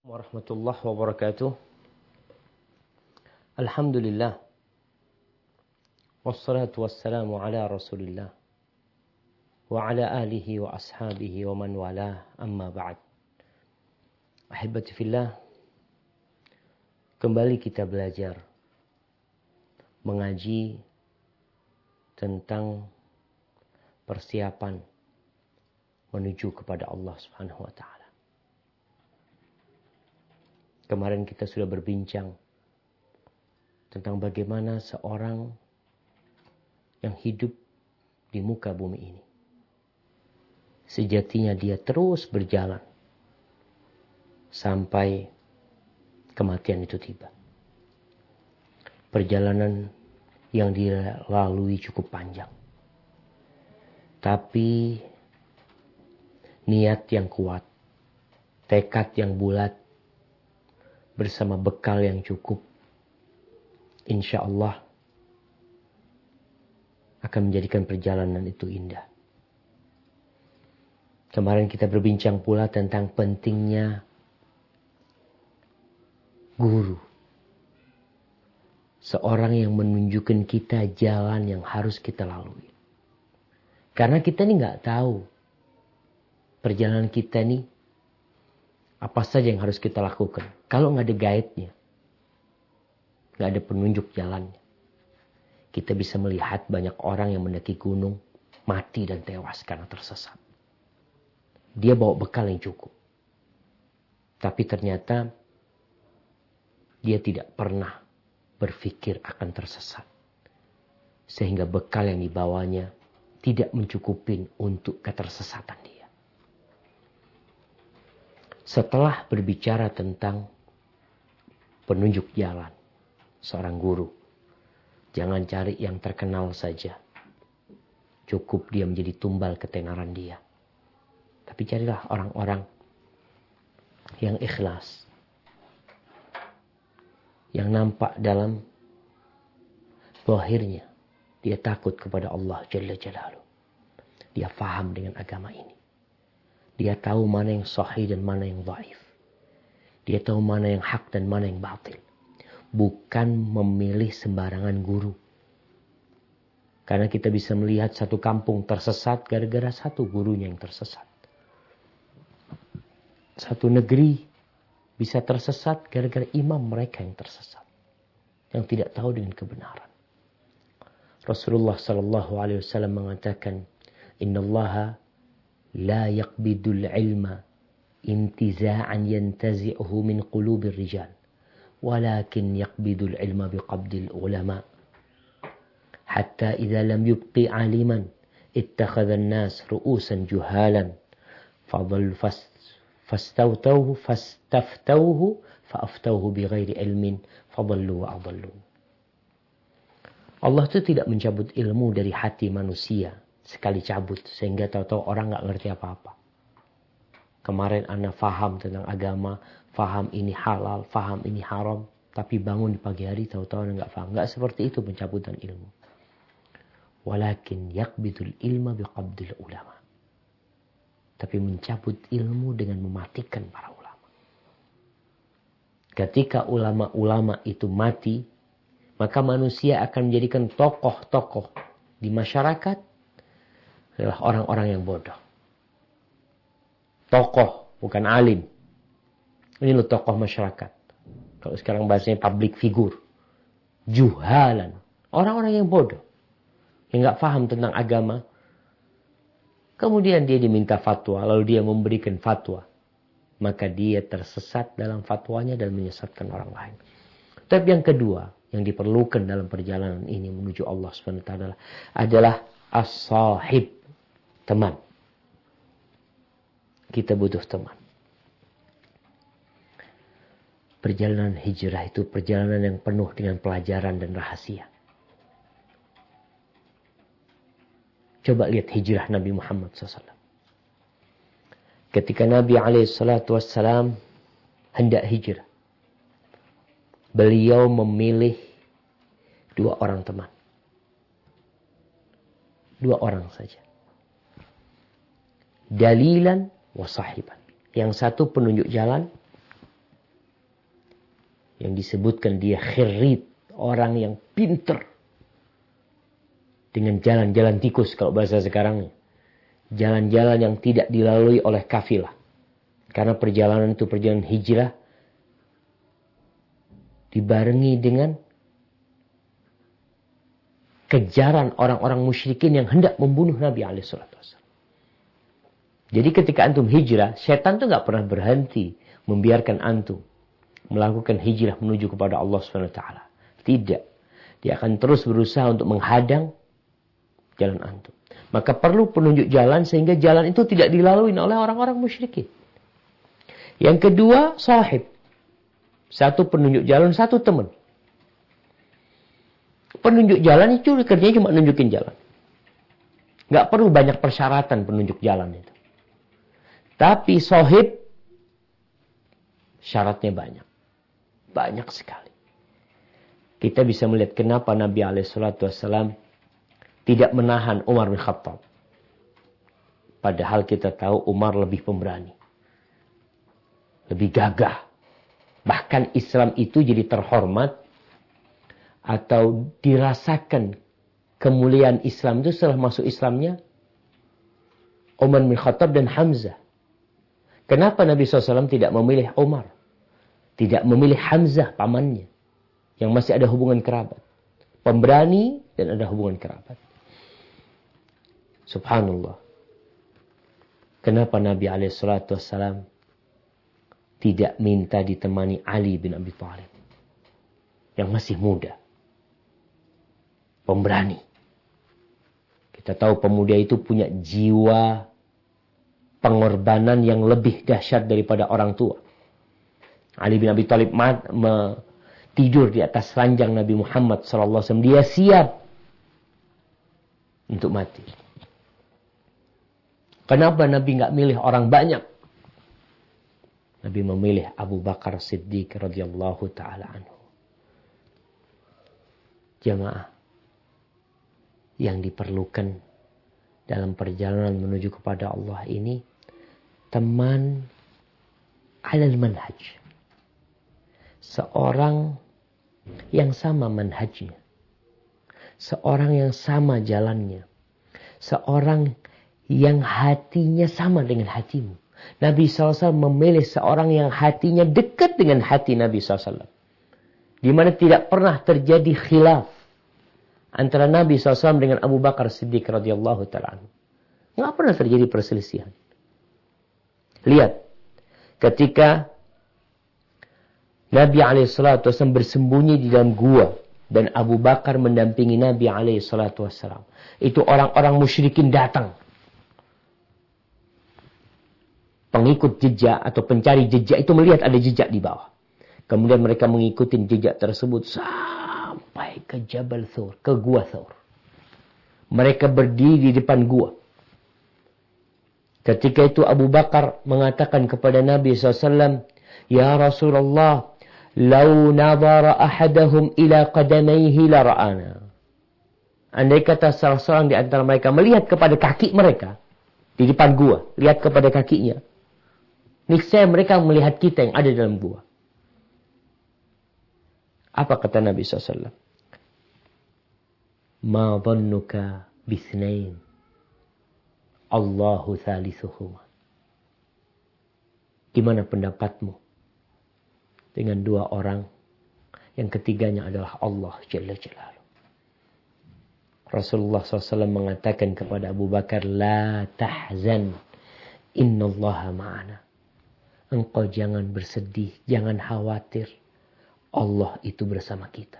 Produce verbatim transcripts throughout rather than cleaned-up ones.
warahmatullahi wabarakatuh. Alhamdulillah. Wassalatu wassalamu ala Rasulillah wa ala alihi wa ashabihi wa man wala, amma ba'd. Ahibati fillah, kembali kita belajar mengaji tentang persiapan menuju kepada Allah Subhanahu wa taala. Kemarin kita sudah berbincang tentang bagaimana seorang yang hidup di muka bumi ini, sejatinya dia terus berjalan sampai kematian itu tiba. Perjalanan yang dia lalui cukup panjang, tapi niat yang kuat, tekad yang bulat, bersama bekal yang cukup, insya Allah akan menjadikan perjalanan itu indah. Kemarin kita berbincang pula tentang pentingnya guru. Seorang yang menunjukkan kita jalan yang harus kita lalui. Karena kita ini nggak tahu perjalanan kita ini apa saja yang harus kita lakukan. Kalau nggak ada guide-nya, nggak ada penunjuk jalannya, kita bisa melihat banyak orang yang mendaki gunung, mati dan tewas karena tersesat. Dia bawa bekal yang cukup. Tapi ternyata dia tidak pernah berpikir akan tersesat. Sehingga bekal yang dibawanya tidak mencukupi untuk ketersesatan dia. Setelah berbicara tentang penunjuk jalan, seorang guru, jangan cari yang terkenal saja. Cukup dia menjadi tumbal ketenaran dia. Tapi carilah orang-orang yang ikhlas, yang nampak dalam zahirnya dia takut kepada Allah Jalla Jalaluhu. Dia faham dengan agama ini. Dia tahu mana yang sahih dan mana yang dhaif. Dia tahu mana yang hak dan mana yang batil. Bukan memilih sembarangan guru. Karena kita bisa melihat satu kampung tersesat gara-gara satu gurunya yang tersesat. Satu negeri bisa tersesat gara-gara imam mereka yang tersesat, yang tidak tahu dengan kebenaran. Rasulullah sallallahu alaihi wasallam mengatakan, "Innallaha la yaqbidul ilma intiza'an yantazi'uhu min qulubir rijal, walakin yaqbidul ilma biqabdil ulama. Hatta idza lam yubqi 'aliman ittakhadha an-nas ru'usan juhalan fadhal fas fastawtawhu fastaftawhu faaftawhu bighairi ilmin fadallu wa adallu." Allah itu tidak mencabut ilmu dari hati manusia sekali cabut sehingga tahu-tahu orang nggak ngerti apa-apa. Kemarin Anda faham tentang agama, faham ini halal, faham ini haram, tapi bangun di pagi hari tahu-tahu Anda nggak faham. Nggak seperti itu pencabutan ilmu. Walakin yaqbidul ilma biqabdil ulama. Tapi mencabut ilmu dengan mematikan para ulama. Ketika ulama-ulama itu mati, maka manusia akan menjadikan tokoh-tokoh di masyarakat adalah orang-orang yang bodoh. Tokoh, bukan alim. Ini loh tokoh masyarakat. Kalau sekarang bahasanya public figure. Juhalan. Orang-orang yang bodoh. Yang gak paham tentang agama. Kemudian dia diminta fatwa. Lalu dia memberikan fatwa. Maka dia tersesat dalam fatwanya dan menyesatkan orang lain. Tapi yang kedua, yang diperlukan dalam perjalanan ini menuju Allah subhanahu wa taala adalah as-sahib. Teman. Kita butuh teman. Perjalanan hijrah itu perjalanan yang penuh dengan pelajaran dan rahasia. Coba lihat hijrah Nabi Muhammad shallallahu alaihi wasallam. Ketika Nabi alaihi salatu wassalam hendak hijrah, beliau memilih dua orang teman. Dua orang saja. Dalilan wa sahiban. Yang satu penunjuk jalan, yang disebutkan dia khirit, orang yang pinter dengan jalan-jalan tikus kalau bahasa sekarang. Jalan-jalan yang tidak dilalui oleh kafilah. Karena perjalanan itu perjalanan hijrah dibarengi dengan kejaran orang-orang musyrikin yang hendak membunuh Nabi alaihi salatu wasallam. Jadi ketika antum hijrah, setan tuh gak pernah berhenti membiarkan antum melakukan hijrah menuju kepada Allah subhanahu wa taala. Tidak. Dia akan terus berusaha untuk menghadang jalan antum. Maka perlu penunjuk jalan sehingga jalan itu tidak dilalui oleh orang-orang musyrikin. Yang kedua, sahib. Satu penunjuk jalan, satu teman. Penunjuk jalan itu kerjanya cuma nunjukin jalan. Gak perlu banyak persyaratan penunjuk jalan itu. Tapi sahib, syaratnya banyak. Banyak sekali. Kita bisa melihat kenapa Nabi alaihi salatu wasallam tidak menahan Umar bin Khattab. Padahal kita tahu Umar lebih pemberani. Lebih gagah. Bahkan Islam itu jadi terhormat. Atau dirasakan kemuliaan Islam itu setelah masuk Islamnya Umar bin Khattab dan Hamzah. Kenapa Nabi shallallahu alaihi wasallam tidak memilih Umar? Tidak memilih Hamzah, pamannya. Yang masih ada hubungan kerabat. Pemberani dan ada hubungan kerabat. Subhanallah. Kenapa Nabi alaihi salatu wassalam tidak minta ditemani Ali bin Abi Thalib yang masih muda, pemberani. Kita tahu pemuda itu punya jiwa pengorbanan yang lebih dahsyat daripada orang tua. Ali bin Abi Thalib mat, me, tidur di atas ranjang Nabi Muhammad sallallahu alaihi wasallam. Dia siap untuk mati. Kenapa Nabi nggak milih orang banyak? Nabi memilih Abu Bakar Siddiq radhiyallahu taala anhu. Jamaah yang diperlukan dalam perjalanan menuju kepada Allah ini teman alal manhaj. Seorang yang sama manhajnya. Seorang yang sama jalannya. Seorang yang hatinya sama dengan hatimu. Nabi shallallahu alaihi wasallam memilih seorang yang hatinya dekat dengan hati Nabi shallallahu alaihi wasallam. Di mana tidak pernah terjadi khilaf antara Nabi shallallahu alaihi wasallam dengan Abu Bakar Siddiq radhiyallahu ta'ala. Nggak pernah terjadi perselisihan. Lihat, ketika Nabi alaihi salatu wasallam bersembunyi di dalam gua dan Abu Bakar mendampingi Nabi alaihi salatu wasallam, itu orang-orang musyrikin datang. Pengikut jejak atau pencari jejak itu melihat ada jejak di bawah. Kemudian mereka mengikuti jejak tersebut sampai ke Jabal Thur, ke gua Thur. Mereka berdiri di depan gua. Ketika itu Abu Bakar mengatakan kepada Nabi shallallahu alaihi wasallam, "Ya Rasulullah, lau nadhara ahadahum ila qadamaihi la ra'ana." Andai kata salah seorang di antara mereka melihat kepada kaki mereka di depan gua, lihat kepada kakinya, niscaya mereka melihat kita yang ada dalam gua. Apa kata Nabi shallallahu alaihi wasallam? Ma dhannuka bisnain Allahu thalithuhuma. Gimana pendapatmu dengan dua orang yang ketiganya adalah Allah Jalla Jalaluhu? Rasulullah shallallahu alaihi wasallam mengatakan kepada Abu Bakar, La tahzan, innallaha ma'ana. Engkau jangan bersedih, jangan khawatir. Allah itu bersama kita.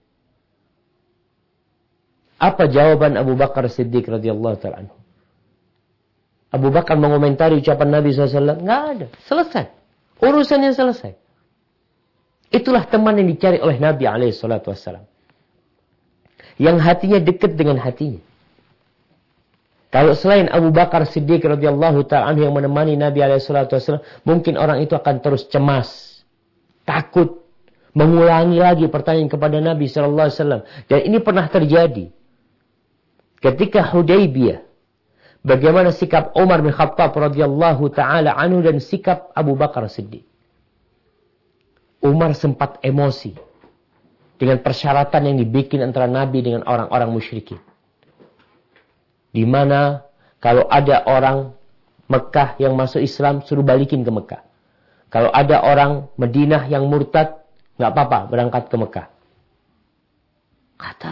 Apa jawaban Abu Bakar Siddiq radhiyallahu ta'ala anhu? Abu Bakar mengomentari ucapan Nabi shallallahu alaihi wasallam. Nggak ada. Selesai. Urusannya selesai. Itulah teman yang dicari oleh Nabi alaihi salatu wassalam. Yang hatinya dekat dengan hatinya. Kalau selain Abu Bakar Siddiq radhiyallahu ta'ala anhu yang menemani Nabi alaihi salatu wassalam, mungkin orang itu akan terus cemas, takut, mengulangi lagi pertanyaan kepada Nabi sallallahu alaihi wasallam. Dan ini pernah terjadi. Ketika Hudaybiyah, bagaimana sikap Umar bin Khattab radhiyallahu ta'ala anhu dan sikap Abu Bakar Siddiq. Umar sempat emosi dengan persyaratan yang dibikin antara Nabi dengan orang-orang musyrikin. Di mana kalau ada orang Mekah yang masuk Islam, suruh balikin ke Mekah. Kalau ada orang Madinah yang murtad, nggak apa-apa, berangkat ke Mekah. Kata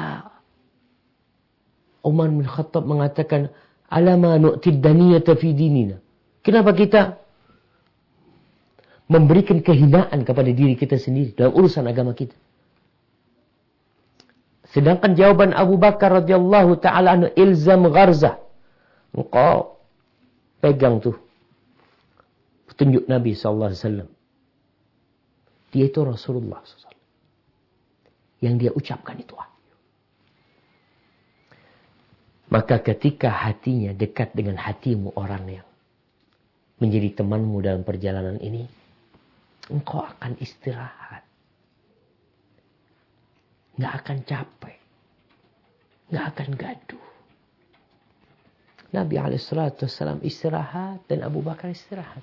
Umar bin Khattab mengatakan, alama nu'tid daniyata fi dinina. Kenapa kita memberikan kehinaan kepada diri kita sendiri dalam urusan agama kita? Sedangkan jawaban Abu Bakar radhiyallahu ta'ala anhu, ilzam gharzah. Engkau pegang tuh petunjuk Nabi sallallahu alaihi wasallam. Dia itu Rasulullah sallallahu alaihi wasallam. Yang dia ucapkan itu wahyu. Maka ketika hatinya dekat dengan hatimu orang yang menjadi temanmu dalam perjalanan ini, engkau akan istirahat. Nggak akan capek. Nggak akan gaduh. Nabi alaihissalatu wassalam istirahat dan Abu Bakar istirahat.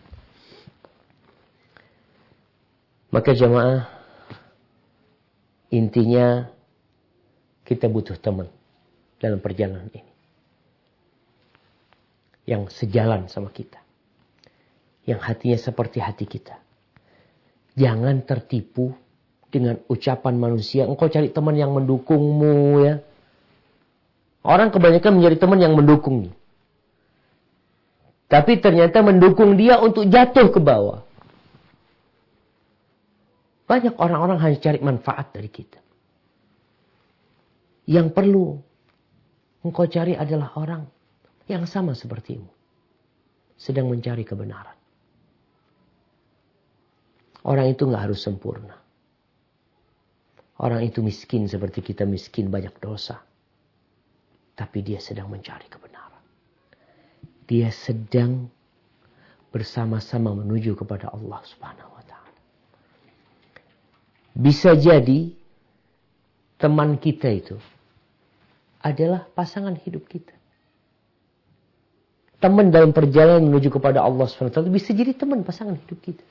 Maka jemaah, intinya kita butuh teman dalam perjalanan ini. Yang sejalan sama kita. Yang hatinya seperti hati kita. Jangan tertipu dengan ucapan manusia. Engkau cari teman yang mendukungmu ya. Orang kebanyakan mencari teman yang mendukung nih. Tapi ternyata mendukung dia untuk jatuh ke bawah. Banyak orang-orang hanya cari manfaat dari kita. Yang perlu engkau cari adalah orang yang sama sepertimu. Sedang mencari kebenaran. Orang itu nggak harus sempurna. Orang itu miskin seperti kita miskin, banyak dosa. Tapi dia sedang mencari kebenaran. Dia sedang bersama-sama menuju kepada Allah Subhanahu wa taala. Bisa jadi teman kita itu adalah pasangan hidup kita. Teman dalam perjalanan menuju kepada Allah Subhanahu wa taala bisa jadi teman pasangan hidup kita.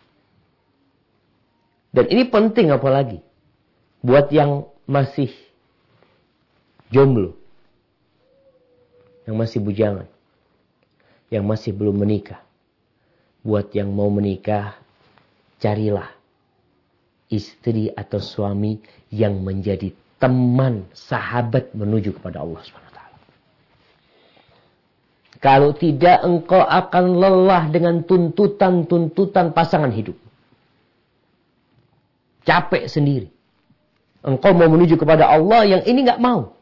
Dan ini penting apalagi buat yang masih jomblo, yang masih bujangan, yang masih belum menikah. Buat yang mau menikah, carilah istri atau suami yang menjadi teman, sahabat menuju kepada Allah subhanahu wa taala. Kalau tidak, engkau akan lelah dengan tuntutan-tuntutan pasangan hidup. Capek sendiri. Engkau mau menuju kepada Allah, yang ini gak mau.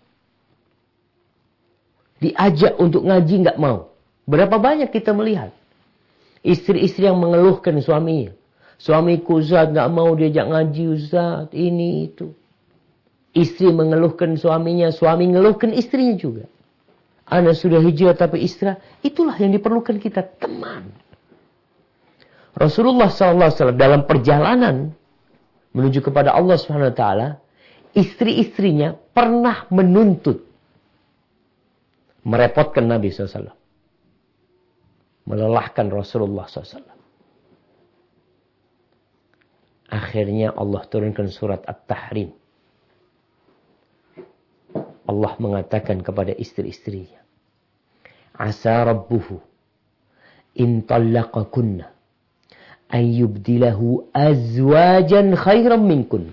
Diajak untuk ngaji gak mau. Berapa banyak kita melihat istri-istri yang mengeluhkan suaminya. Suamiku Ustaz gak mau diajak ngaji Ustaz, ini itu. Istri mengeluhkan suaminya, suami mengeluhkan istrinya juga. Ana sudah hijrah tapi istri, itulah yang diperlukan kita, teman. Rasulullah shallallahu alaihi wasallam dalam perjalanan menuju kepada Allah subhanahu wa taala, istri-istrinya pernah menuntut, merepotkan Nabi shallallahu alaihi wasallam. Melelahkan Rasulullah shallallahu alaihi wasallam. Akhirnya Allah turunkan surat At-Tahrim. Allah mengatakan kepada istri-istrinya, Asa rabbuhu in tallaqakunna an yubdilahu azwajan khairan minkun.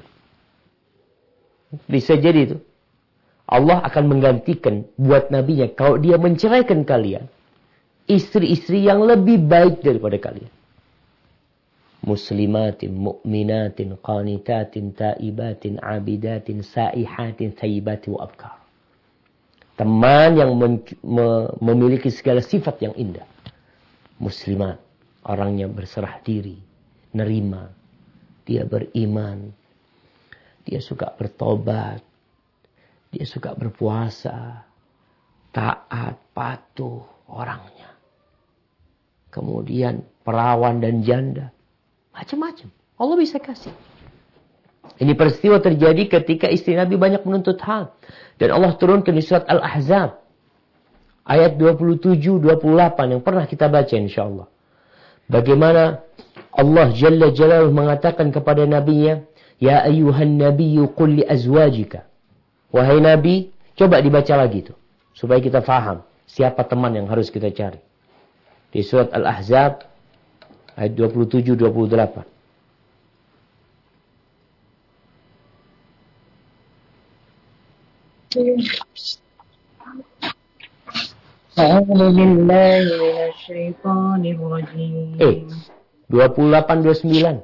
Bisa jadi itu. Allah akan menggantikan buat nabinya kalau dia menceraikan kalian, istri-istri yang lebih baik daripada kalian. Muslimatin, mu'minatin, qanitatin, taibatin, abidatin, saihatin, thayyibatin wa abkar. Teman yang memiliki segala sifat yang indah. Muslimat, orangnya berserah diri, nerima, dia beriman, dia suka bertobat, dia suka berpuasa, taat, patuh orangnya. Kemudian perawan dan janda. Macam-macam. Allah bisa kasih. Ini peristiwa terjadi ketika istri Nabi banyak menuntut hal. Dan Allah turunkan di surat Al-Ahzab. Ayat dua puluh tujuh dua puluh delapan yang pernah kita baca insyaAllah. Bagaimana Allah Jalla Jalaluhu mengatakan kepada nabinya, ya ayyuhan nabiyyu qul li azwajika. Wahai nabi, coba dibaca lagi itu supaya kita faham siapa teman yang harus kita cari. Di surat Al-Ahzab ayat dua puluh tujuh dua puluh delapan. A'udzu billahi minasy syaithanir rajim. Eh, dua puluh delapan dua puluh sembilan.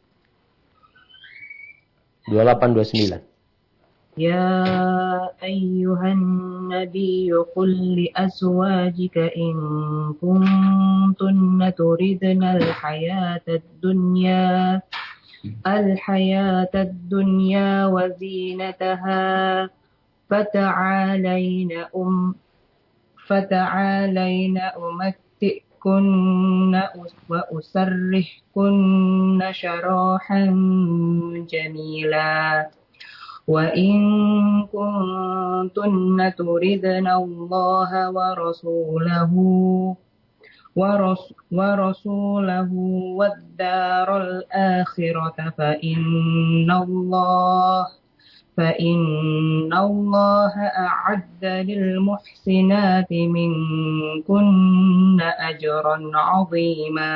dua puluh delapan dua puluh sembilan. Ya ayyuhan nabiyyu qul li azwajika in kuntunna turidna al-hayatad dunya al-hayatad dunya wa zinataha fata'alayna um fata'alayna umatti'kunna wa usarrihkunna syarahan jamila. Wa in kuntunna turidna Allah wa rasulahu wa ras wa rasulahu wad daral akhirata fa inna Allah fa inna Allah a'adda lil muhsinati minkunna ajran 'azima.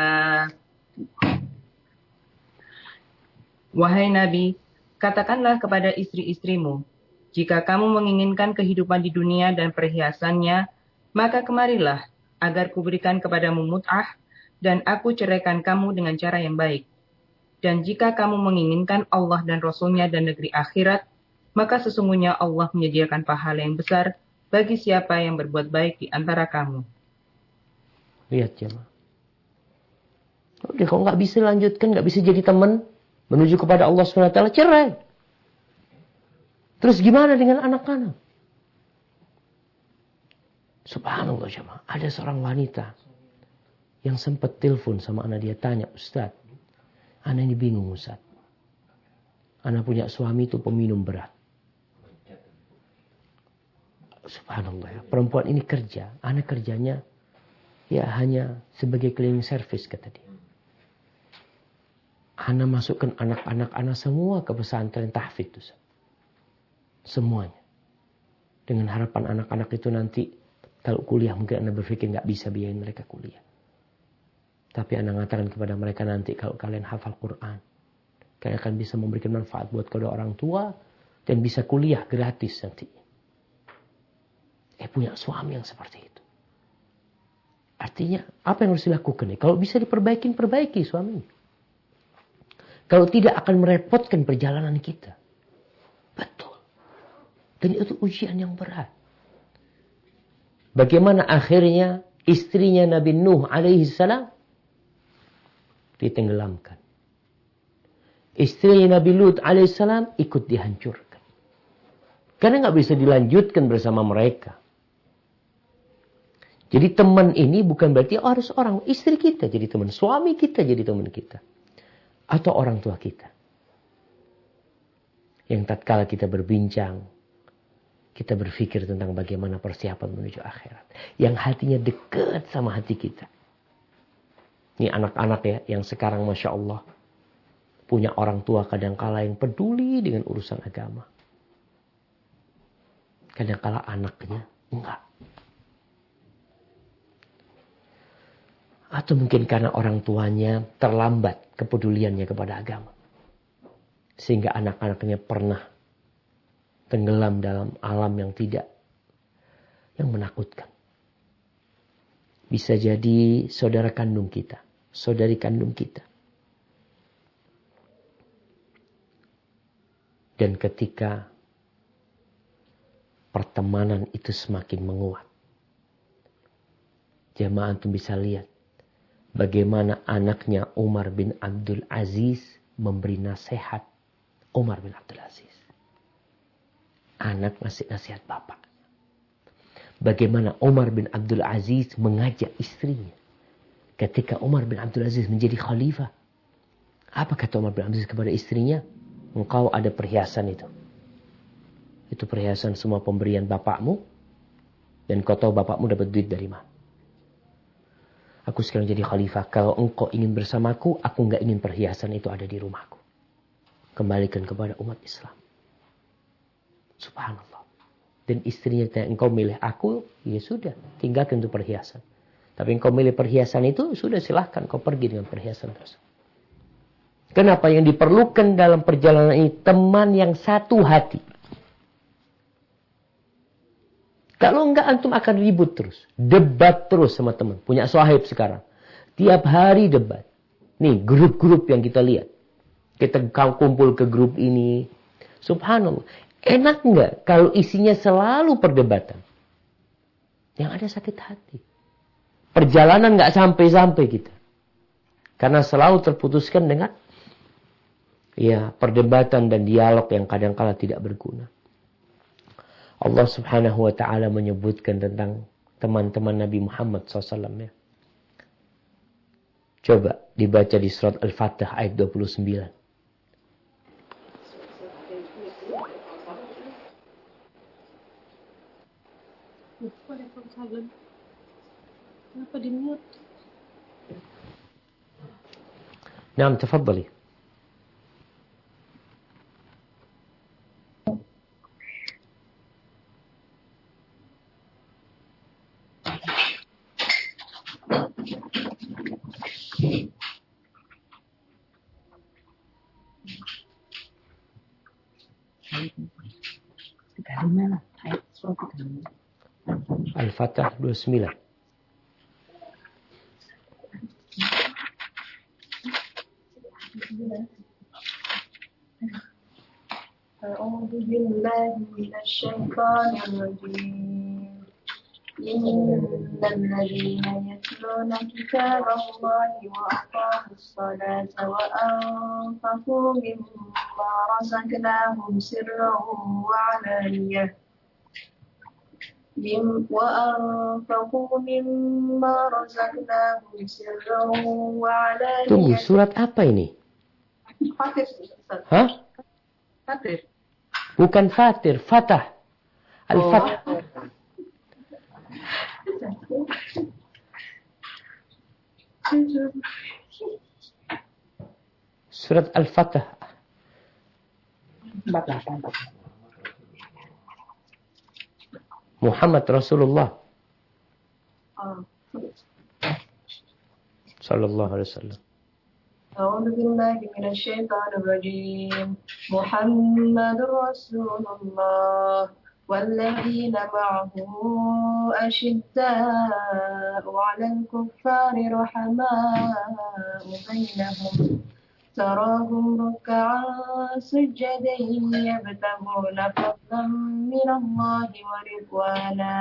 Wahai Nabi, katakanlah kepada istri-istrimu, jika kamu menginginkan kehidupan di dunia dan perhiasannya, maka kemarilah agar kuberikan kepadamu mut'ah dan aku ceraikan kamu dengan cara yang baik. Dan jika kamu menginginkan Allah dan Rasulnya dan negeri akhirat, maka sesungguhnya Allah menyediakan pahala yang besar bagi siapa yang berbuat baik di antara kamu. Lihat jemaah. Udah kalau nggak bisa lanjutkan, nggak bisa jadi teman menuju kepada Allah subhanahu wa taala, cerai. Terus gimana dengan anak-anak? Subhanallah jemaah, ada seorang wanita yang sempat telepon sama anak dia, tanya, Ustaz, anak ini bingung Ustaz. Anak punya suami itu peminum berat. Subhanallah ya, perempuan ini kerja, anak kerjanya ya hanya sebagai cleaning service kata dia. Ana masukkan anak-anak ana semua ke pesantren tahfidz Ustaz. Semuanya. Dengan harapan anak-anak itu nanti kalau kuliah mungkin ana berpikir nggak bisa biayain mereka kuliah. Tapi ana mengatakan kepada mereka nanti kalau kalian hafal Quran, kalian akan bisa memberikan manfaat buat kedua orang tua dan bisa kuliah gratis nanti. Eh punya suami yang seperti itu. Artinya apa yang harus dilakukan nih? Kalau bisa diperbaiki, perbaiki suaminya. Kalau tidak akan merepotkan perjalanan kita. Betul. Dan itu ujian yang berat. Bagaimana akhirnya istrinya Nabi Nuh alaihi salam ditenggelamkan. Istrinya Nabi Lut alaihi salam ikut dihancurkan. Karena nggak bisa dilanjutkan bersama mereka. Jadi teman ini bukan berarti oh, harus orang istri kita jadi teman, suami kita jadi teman kita. Atau orang tua kita. Yang tatkala kita berbincang, kita berpikir tentang bagaimana persiapan menuju akhirat. Yang hatinya dekat sama hati kita. Ini anak-anak ya, yang sekarang Masya Allah, punya orang tua kadangkala yang peduli dengan urusan agama. Kadangkala anaknya enggak. Atau mungkin karena orang tuanya terlambat kepeduliannya kepada agama. Sehingga anak-anaknya pernah tenggelam dalam alam yang tidak, yang menakutkan. Bisa jadi saudara kandung kita, saudari kandung kita. Dan ketika pertemanan itu semakin menguat, jamaah antum bisa lihat bagaimana anaknya Umar bin Abdul Aziz memberi nasihat Umar bin Abdul Aziz. Anak ngasih nasihat bapak. Bagaimana Umar bin Abdul Aziz mengajak istrinya. Ketika Umar bin Abdul Aziz menjadi khalifah. Apa kata Umar bin Abdul Aziz kepada istrinya? Engkau ada perhiasan itu. Itu perhiasan semua pemberian bapakmu. Dan kau tahu bapakmu dapat duit dari mana. Aku sekarang jadi khalifah. Kalau engkau ingin bersamaku, aku nggak ingin perhiasan itu ada di rumahku. Kembalikan kepada umat Islam. Subhanallah. Dan istrinya tanya, engkau milih aku, ya sudah, tinggalkan itu perhiasan. Tapi engkau milih perhiasan itu, sudah silahkan kau pergi dengan perhiasan tersebut. Kenapa? Yang diperlukan dalam perjalanan ini teman yang satu hati. Kalau enggak, antum akan ribut terus. Debat terus sama teman. Punya sahib sekarang. Tiap hari debat. Nih, grup-grup yang kita lihat. Kita kumpul ke grup ini. Subhanallah. Enak enggak kalau isinya selalu perdebatan? Yang ada sakit hati. Perjalanan enggak sampai-sampai kita. Karena selalu terputuskan dengan ya perdebatan dan dialog yang kadang-kala tidak berguna. Allah subhanahu wa ta'ala menyebutkan tentang teman-teman Nabi Muhammad shallallahu alaihi wasallam. Ya. Coba dibaca di surat Al-Fatih ayat dua puluh sembilan. Kenapa di-mute? Naam, tafadhali. Al-Fatih dua puluh sembilan. أعوذ بالله من الشيطان الرجيم إن الذين يتلون كتاب الله وأقاموا الصلاة وأنفقوا مما رزقناهم سرا وعلانية وأنفقوا مما رزقناهم سرا وعلانية. Tunggu, surat apa ini? Fatir. Hah? Fatir. Bukan Fatir, Fatah. Al-Fatah. Oh. Surat Al-Fatah. Muhammad Rasulullah sallallahu alaihi wasallam. أعوذ بالله من الشيطان الرجيم محمد رسول الله والذين معه أشداء على الكفار رحماء بينهم تراهم ركعا سجدا يبتغون فضلا من الله ورضوانا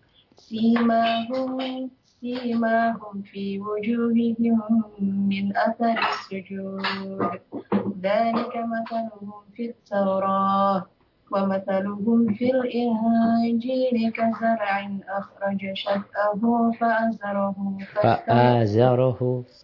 سيماهم سيماهم في وجوههم من أثر السجود ذلك مثلهم في التوراة ومثلهم في الإنجيل كزرع أخرج شطأه فأزره فآزره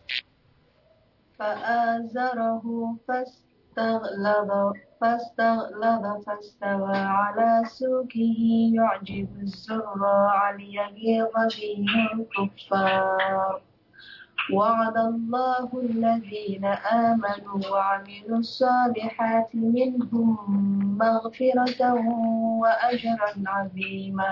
فآزره فاستغلظ فاستغلظ فاستوى على سوقه يعجب الزراع ليغيظ بهم الكفار وعد الله الذين آمنوا وعملوا الصالحات منهم مغفرة وأجرا عظيما.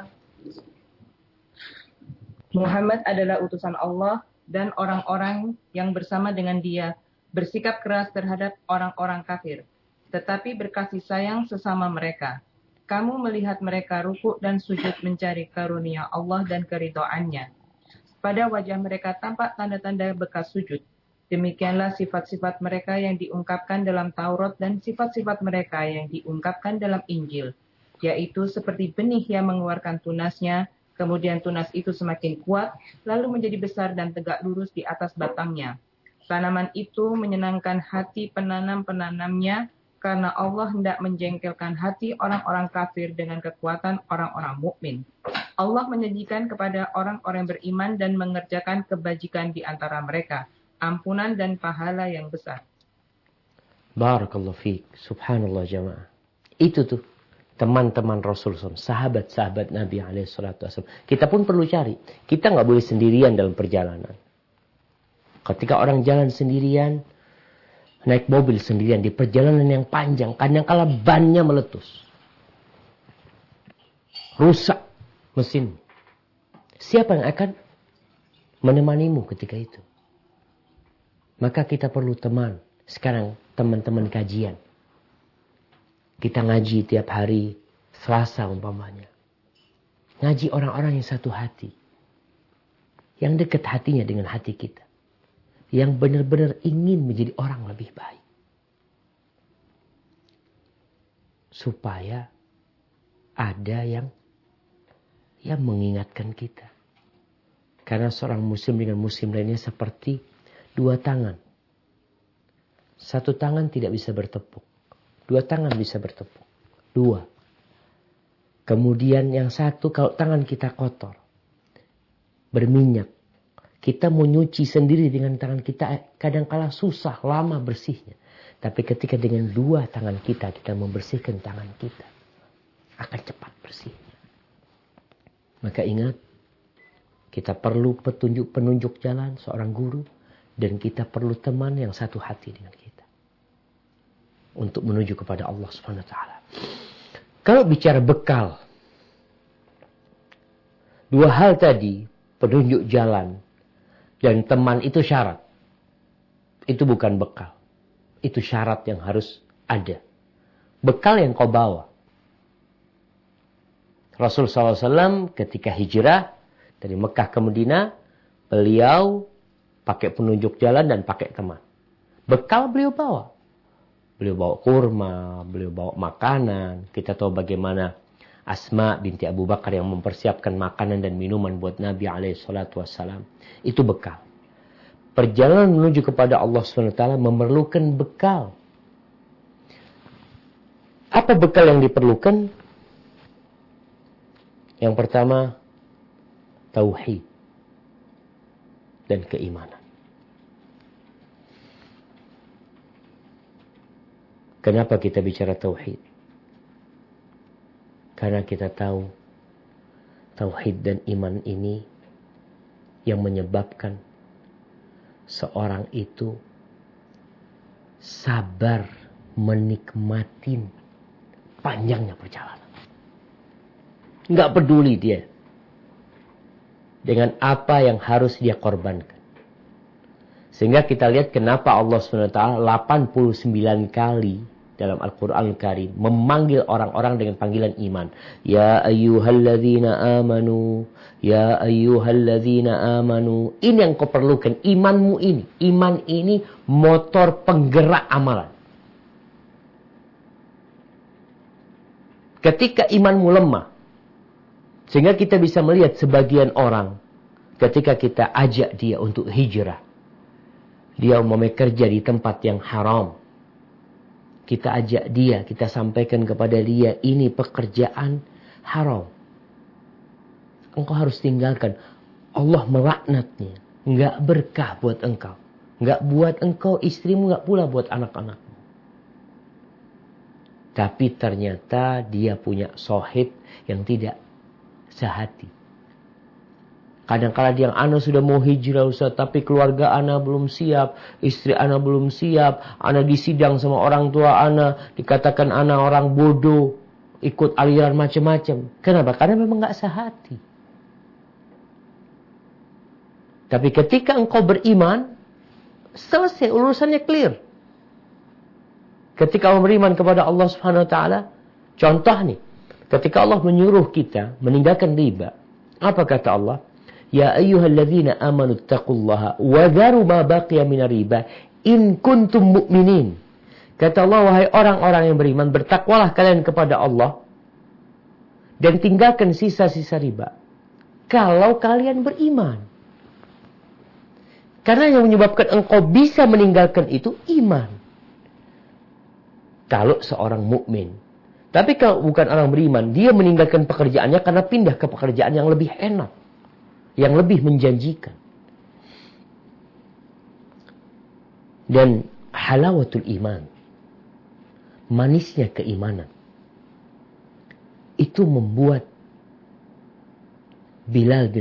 Muhammad adalah utusan Allah dan orang-orang yang bersama dengan dia bersikap keras terhadap orang-orang kafir, tetapi berkasih sayang sesama mereka. Kamu melihat mereka rukuk dan sujud mencari karunia Allah dan keridhaannya. Pada wajah mereka tampak tanda-tanda bekas sujud. Demikianlah sifat-sifat mereka yang diungkapkan dalam Taurat dan sifat-sifat mereka yang diungkapkan dalam Injil, yaitu seperti benih yang mengeluarkan tunasnya, kemudian tunas itu semakin kuat, lalu menjadi besar dan tegak lurus di atas batangnya. Tanaman itu menyenangkan hati penanam-penanamnya, karena Allah hendak menjengkelkan hati orang-orang kafir dengan kekuatan orang-orang mukmin. Allah menjanjikan kepada orang-orang beriman dan mengerjakan kebajikan di antara mereka, ampunan dan pahala yang besar. Barakallahu fiik. Subhanallah jamaah. Itu tuh teman-teman Rasulullah, sahabat-sahabat Nabi alaihi salatu wasallam. Kita pun perlu cari. Kita nggak boleh sendirian dalam perjalanan. Ketika orang jalan sendirian, naik mobil sendirian di perjalanan yang panjang, kadang-kala bannya meletus. Rusak mesin. Siapa yang akan menemanimu ketika itu? Maka kita perlu teman. Sekarang teman-teman kajian. Kita ngaji tiap hari Selasa umpamanya. Ngaji orang-orang yang satu hati. Yang dekat hatinya dengan hati kita. Yang benar-benar ingin menjadi orang lebih baik. Supaya ada yang yang mengingatkan kita. Karena seorang muslim dengan muslim lainnya seperti dua tangan. Satu tangan tidak bisa bertepuk. Dua tangan bisa bertepuk. Dua. Kemudian yang satu, kalau tangan kita kotor, berminyak, kita mau nyuci sendiri dengan tangan kita, kadang-kala susah, lama bersihnya. Tapi ketika dengan dua tangan kita, kita membersihkan tangan kita, akan cepat bersihnya. Maka ingat, kita perlu petunjuk-penunjuk jalan, seorang guru, dan kita perlu teman yang satu hati dengan kita. Untuk menuju kepada Allah subhanahu wa taala. Kalau bicara bekal, dua hal tadi, penunjuk jalan dan teman itu syarat. Itu bukan bekal. Itu syarat yang harus ada. Bekal yang kau bawa. Rasul sallallahu alaihi wasallam ketika hijrah dari Mekah ke Madinah, beliau pakai penunjuk jalan dan pakai teman. Bekal beliau bawa. Beliau bawa kurma, beliau bawa makanan. Kita tahu bagaimana Asma binti Abu Bakar yang mempersiapkan makanan dan minuman buat Nabi alaihi salatu wassalam. Itu bekal. Perjalanan menuju kepada Allah subhanahu wa taala memerlukan bekal. Apa bekal yang diperlukan? Yang pertama, tauhid dan keimanan. Kenapa kita bicara tauhid? Karena kita tahu tauhid dan iman ini yang menyebabkan seorang itu sabar menikmati panjangnya perjalanan. Enggak peduli dia dengan apa yang harus dia korbankan. Sehingga kita lihat kenapa Allah subhanahu wa taala delapan puluh sembilan kali dalam Al-Quran Al-Karim memanggil orang-orang dengan panggilan iman. Ya ayyuhalladzina amanu, ya ayyuhalladzina amanu. Ini yang kau perlukan, imanmu ini. Iman ini motor penggerak amalan. Ketika imanmu lemah, sehingga kita bisa melihat sebagian orang ketika kita ajak dia untuk hijrah, dia mau kerja di tempat yang haram. Kita ajak dia, kita sampaikan kepada dia, ini pekerjaan haram. Engkau harus tinggalkan. Allah melaknatnya. Enggak berkah buat engkau. Enggak buat engkau, istrimu, enggak pula buat anak-anakmu. Tapi ternyata dia punya sohib yang tidak sehati. Kadang-kadang yang ana sudah mau hijrah Ustaz, tapi keluarga ana belum siap, istri ana belum siap, ana disidang sama orang tua ana, dikatakan ana orang bodoh, ikut aliran macam-macam. Kenapa? Karena memang enggak sehati. Tapi ketika engkau beriman, selesai urusannya clear. Ketika engkau beriman kepada Allah Subhanahu wa taala, contoh nih, ketika Allah menyuruh kita meninggalkan riba, apa kata Allah? Ya ayyuhalladzina amanu taqullaha wa dharu ma baqiya minar riba in kuntum mu'minin. Kata Allah, wahai orang-orang yang beriman, bertakwalah kalian kepada Allah dan tinggalkan sisa-sisa riba kalau kalian beriman. Karena yang menyebabkan engkau bisa meninggalkan itu iman. Kalau seorang mukmin. Tapi kalau bukan orang beriman, dia meninggalkan pekerjaannya karena pindah ke pekerjaan yang lebih enak, yang lebih menjanjikan. Dan halawatul iman, manisnya keimanan. itu membuat Bilal bin